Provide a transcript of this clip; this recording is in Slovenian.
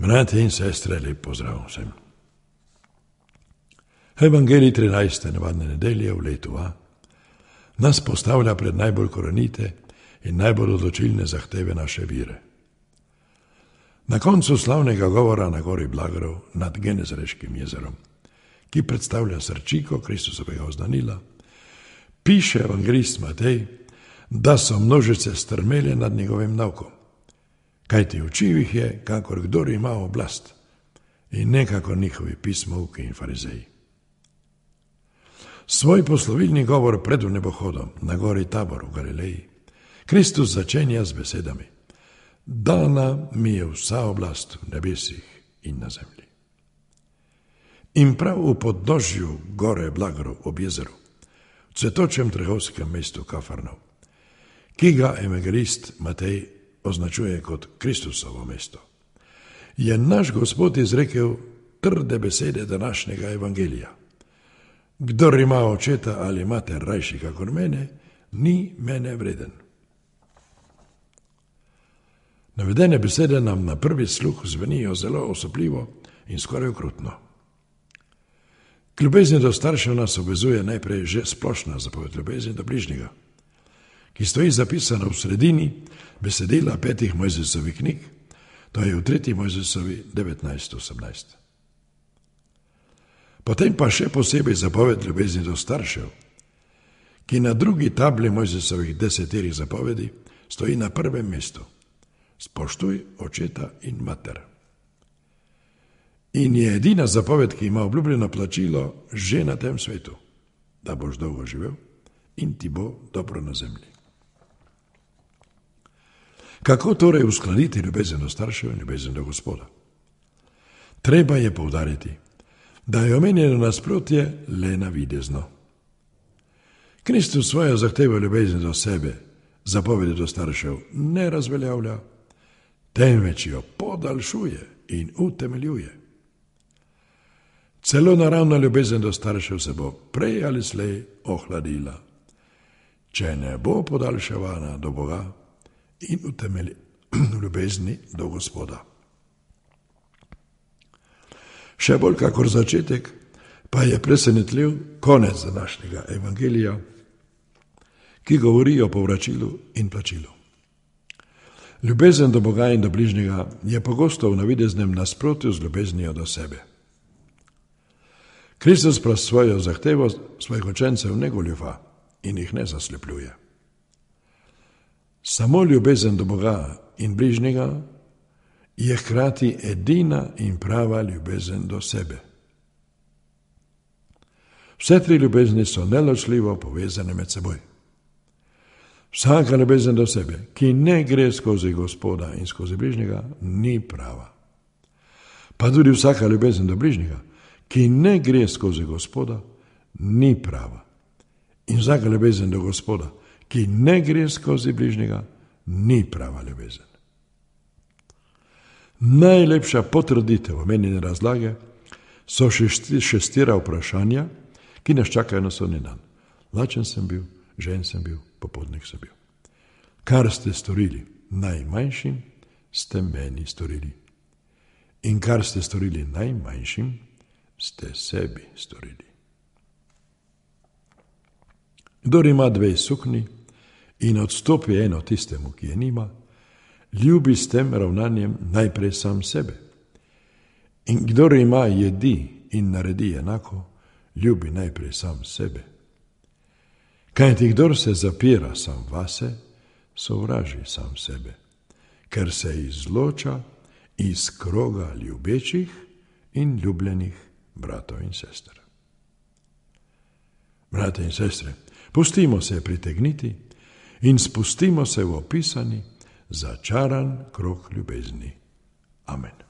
Bratje in sestre, lep pozdrav vsem. Evangelij 13. navadne nedelje v letu A nas postavlja pred najbolj korenite in najbolj odločilne zahteve naše vire. Na koncu slavnega govora na gori Blagarov nad Genezareškim jezerom, ki predstavlja srčiko Kristusovega oznanila, piše evangelist Matej, da so množice strmele nad njegovim naukom, kajti učil jih je, kakor kdor ima oblast, in ne kakor njihovi pismovki in farizeji. Svoj poslovilni govor pred nebohodom na gori Tabor v Galileji Kristus začenja z besedami: dana mi je vsa oblast v nebesih in na zemlji. In prav v podnožju gore Blagarov ob jezeru, v cvetočem trgovskem mestu Kafarnav, ki ga evangelist Matej označuje kot Kristusovo mesto, je naš Gospod izrekel trde besede današnjega evangelija: kdor ima očeta ali mater rajši kakor mene, ni mene vreden. Navedene besede nam na prvi sluh zvenijo zelo osupljivo in skoraj okrutno. K ljubezni do staršev nas obvezuje najprej že splošna zapoved ljubezni do bližnjega, ki stoji zapisana v sredini besedila 5 Mojzesovih knjig, to je v 3. Mojzesovi 19:18. Potem pa še posebej zapoved ljubezni do staršev, ki na drugi tabli Mojzesovih 10 zapovedi stoji na prvem mestu: spoštuj očeta in mater. In je edina zapoved, ki ima obljubljeno plačilo že na tem svetu, da boš dolgo živel in ti bo dobro na zemlji. Kako torej uskladiti ljubezen do staršev in ljubezen do Gospoda? Treba je poudariti, da je omenjeno nasprotje le navidezno. Kristus svojo zahtevo ljubezni do sebe, zapovedi do staršev, ne razveljavlja, temveč jo podaljšuje in utemeljuje. Celo naravna ljubezen do staršev se bo prej ali slej ohladila, če ne bo podaljševana do Boga in utemeljena v ljubezni do Gospoda. Še bolj kakor začetek pa je presenetljiv konec današnjega evangelija, ki govori o povračilu in plačilu. Ljubezen do Boga in do bližnjega je pogosto v navideznem nasprotju z ljubeznijo do sebe. Kristus pa svojo zahtevo svojih učencev ne goljufa in jih ne zaslepljuje. Samo ljubezen do Boga in bližnjega je hkrati edina in prava ljubezen do sebe. Vse 3 ljubezni so neločljivo povezane med seboj. Vsaka ljubezen do sebe, ki ne gre skozi Gospoda in skozi bližnjega, ni prava. Pa tudi vsaka ljubezen do bližnjega, ki ne gre skozi Gospoda, ni prava. In vsaka ljubezen do Gospoda, ki ne gre skozi bližnjega, ni prava ljubezen. Najlepša potrditev omenjene razlage so še 4 vprašanja, ki nas čakajo na sodni dan. Lačen sem bil, žejen sem bil, popotnik sem bil. Kar ste storili najmanjšim, ste meni storili. In kar ste storili najmanjšim, ste sebi storili. Kdor ima 2 suknji in odstopi eno tistemu, ki je nima, ljubi s tem ravnanjem najprej sam sebe. In kdor ima jedi in naredi enako, ljubi najprej sam sebe. Kajti kdor se zapira sam vase, sovraži sam sebe, ker se izloča iz kroga ljubečih in ljubljenih bratov in sester. Brate in sestre, pustimo se pritegniti in spustimo se v opisani začaran krog ljubezni. Amen.